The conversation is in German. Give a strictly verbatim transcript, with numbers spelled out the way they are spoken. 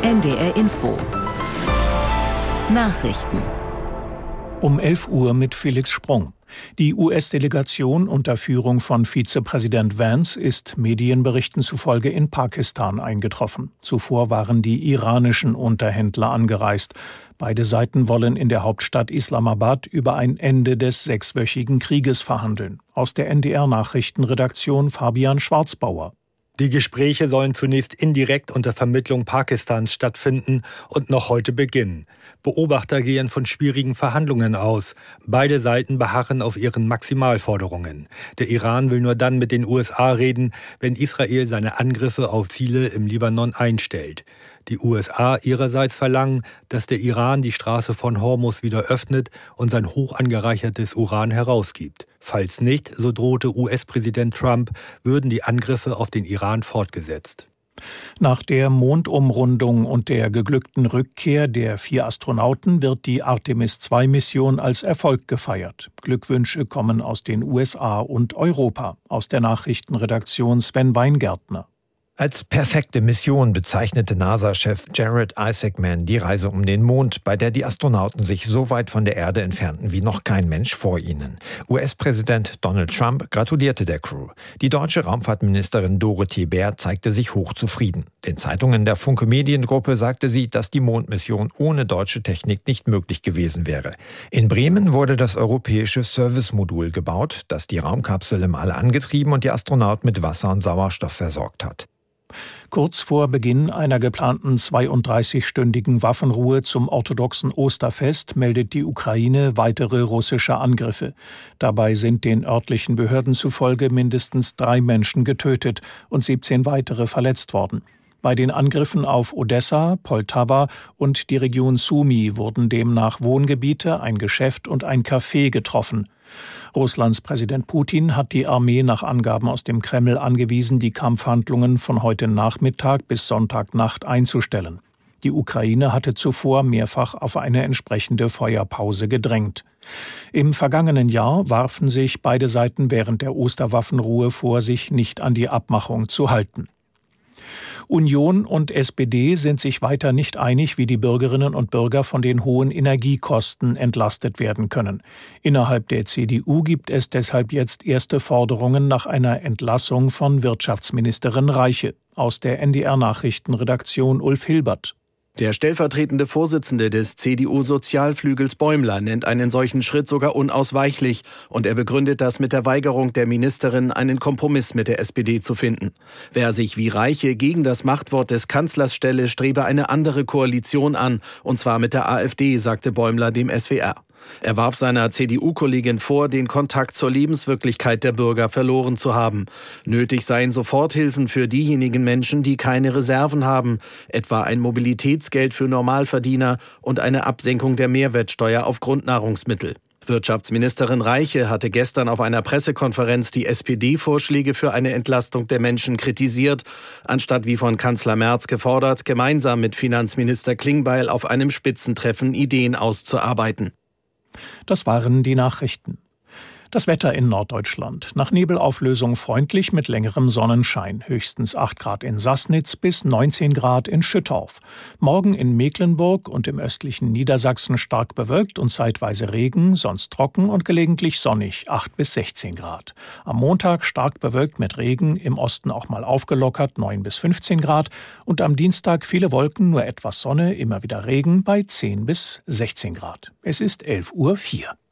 N D R Info. Nachrichten. Um elf Uhr mit Felix Sprung. Die U S-Delegation unter Führung von Vizepräsident Vance ist Medienberichten zufolge in Pakistan eingetroffen. Zuvor waren die iranischen Unterhändler angereist. Beide Seiten wollen in der Hauptstadt Islamabad über ein Ende des sechswöchigen Krieges verhandeln. Aus der N D R-Nachrichtenredaktion Fabian Schwarzbauer. Die Gespräche sollen zunächst indirekt unter Vermittlung Pakistans stattfinden und noch heute beginnen. Beobachter gehen von schwierigen Verhandlungen aus. Beide Seiten beharren auf ihren Maximalforderungen. Der Iran will nur dann mit den U S A reden, wenn Israel seine Angriffe auf Ziele im Libanon einstellt. Die U S A ihrerseits verlangen, dass der Iran die Straße von Hormuz wieder öffnet und sein hoch angereichertes Uran herausgibt. Falls nicht, so drohte U S-Präsident Trump, würden die Angriffe auf den Iran fortgesetzt. Nach der Mondumrundung und der geglückten Rückkehr der vier Astronauten wird die Artemis zwei Mission als Erfolg gefeiert. Glückwünsche kommen aus den U S A und Europa. Aus der Nachrichtenredaktion Sven Weingärtner. Als perfekte Mission bezeichnete NASA-Chef Jared Isaacman die Reise um den Mond, bei der die Astronauten sich so weit von der Erde entfernten wie noch kein Mensch vor ihnen. U S-Präsident Donald Trump gratulierte der Crew. Die deutsche Raumfahrtministerin Dorothee Bär zeigte sich hochzufrieden. Den Zeitungen der Funke Mediengruppe sagte sie, dass die Mondmission ohne deutsche Technik nicht möglich gewesen wäre. In Bremen wurde das europäische Service-Modul gebaut, das die Raumkapsel im All angetrieben und die Astronauten mit Wasser und Sauerstoff versorgt hat. Kurz vor Beginn einer geplanten zweiunddreißigstündigen Waffenruhe zum orthodoxen Osterfest meldet die Ukraine weitere russische Angriffe. Dabei sind den örtlichen Behörden zufolge mindestens drei Menschen getötet und siebzehn weitere verletzt worden. Bei den Angriffen auf Odessa, Poltawa und die Region Sumy wurden demnach Wohngebiete, ein Geschäft und ein Café getroffen. Russlands Präsident Putin hat die Armee nach Angaben aus dem Kreml angewiesen, die Kampfhandlungen von heute Nachmittag bis Sonntagnacht einzustellen. Die Ukraine hatte zuvor mehrfach auf eine entsprechende Feuerpause gedrängt. Im vergangenen Jahr warfen sich beide Seiten während der Osterwaffenruhe vor, sich nicht an die Abmachung zu halten. Union und S P D sind sich weiter nicht einig, wie die Bürgerinnen und Bürger von den hohen Energiekosten entlastet werden können. Innerhalb der C D U gibt es deshalb jetzt erste Forderungen nach einer Entlassung von Wirtschaftsministerin Reiche. Aus der N D R-Nachrichtenredaktion Ulf Hilbert. Der stellvertretende Vorsitzende des C D U-Sozialflügels Bäumler nennt einen solchen Schritt sogar unausweichlich und er begründet das mit der Weigerung der Ministerin, einen Kompromiss mit der S P D zu finden. Wer sich wie Reiche gegen das Machtwort des Kanzlers stelle, strebe eine andere Koalition an, und zwar mit der AfD, sagte Bäumler dem S W R. Er warf seiner C D U-Kollegin vor, den Kontakt zur Lebenswirklichkeit der Bürger verloren zu haben. Nötig seien Soforthilfen für diejenigen Menschen, die keine Reserven haben, etwa ein Mobilitätsgeld für Normalverdiener und eine Absenkung der Mehrwertsteuer auf Grundnahrungsmittel. Wirtschaftsministerin Reiche hatte gestern auf einer Pressekonferenz die S P D-Vorschläge für eine Entlastung der Menschen kritisiert, anstatt wie von Kanzler Merz gefordert, gemeinsam mit Finanzminister Klingbeil auf einem Spitzentreffen Ideen auszuarbeiten. Das waren die Nachrichten. Das Wetter in Norddeutschland. Nach Nebelauflösung freundlich mit längerem Sonnenschein. Höchstens acht Grad in Sassnitz bis neunzehn Grad in Schüttorf. Morgen in Mecklenburg und im östlichen Niedersachsen stark bewölkt und zeitweise Regen, sonst trocken und gelegentlich sonnig, acht bis sechzehn Grad. Am Montag stark bewölkt mit Regen, im Osten auch mal aufgelockert, neun bis fünfzehn Grad. Und am Dienstag viele Wolken, nur etwas Sonne, immer wieder Regen bei zehn bis sechzehn Grad. Es ist elf Uhr vier.